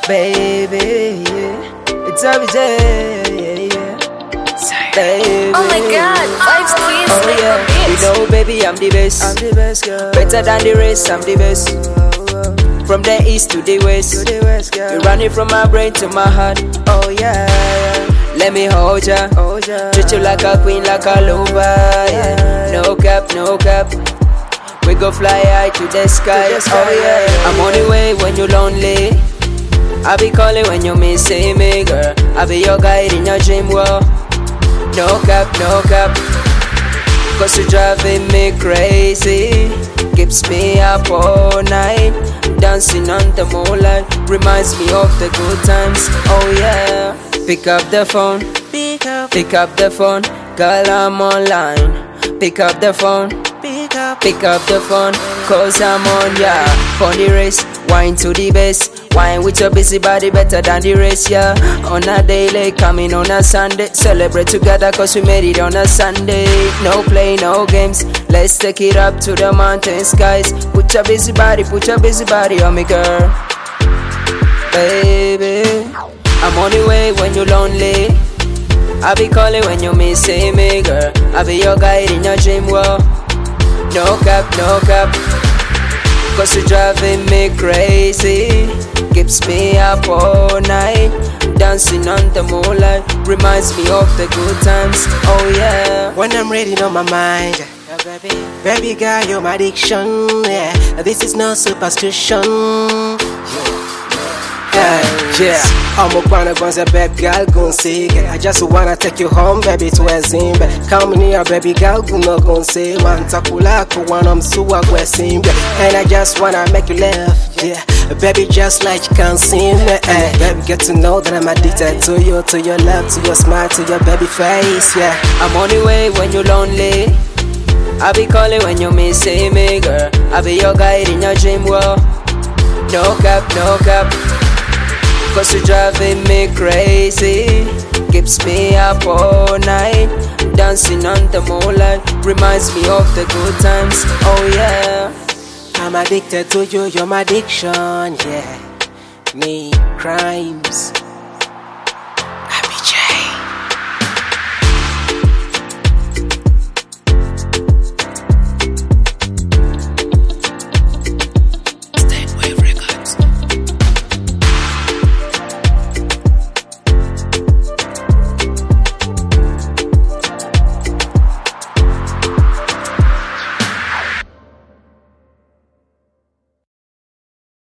baby, yeah. It's every day, yeah. Baby. Oh my god, Vibes Kids, Oh make yeah, the you beats. know baby I'm the best. I'm the best girl. Better than the rest, I'm the best. From the east to the west, girl. You run it from my brain to my heart. Oh yeah, yeah. Let me hold ya, treat you like a queen, like a lover. Yeah. No cap, no cap. We go fly high to the sky. Oh yeah, I'm on the way when you're lonely. I be calling when you missing me, girl. I be your guide in your dream world. No cap, no cap. Cause you're driving me crazy. Keeps me up all night. Dancing on the moonlight. Reminds me of the good times. Oh yeah. Pick up the phone. Pick up the phone. Girl, I'm online. Pick up the phone. Pick up the phone. Cause I'm on ya. On the race. Wine to the base. Wine with your busy body better than the rest, yeah. On a daily, coming on a Sunday. Celebrate together cause we made it on a Sunday. No play, no games. Let's take it up to the mountain skies. Put your busy body on me, girl. Baby, I'm on the way when you're lonely. I be calling when you missing me, girl. I be your guide in your dream world. No cap, no cap. Cause you're driving me crazy. Keeps me up all night. Dancing on the moonlight. Reminds me of the good times. Oh yeah. When I'm ready on my mind, baby girl, you're my addiction. Yeah, this is no superstition. Yeah. I'm a wanna go a baby girl, gon' say. I just wanna take you home, baby, to a zimbe. Come near, baby girl, gon' say. One takula, one I'm suwa simbe. And I just wanna make you laugh, yeah. Baby, just like you can sing, baby, get to know that I'm addicted to you, to your love, to your smile, to your baby face, yeah. I'm on the way when you're lonely. I be calling when you missing me, girl. I be your guide in your dream world. No cap, no cap. Cause you're driving me crazy. Keeps me up all night. Dancing on the moonlight. Reminds me of the good times. Oh yeah. I'm addicted to you, you're my addiction, yeah. Me, crimes.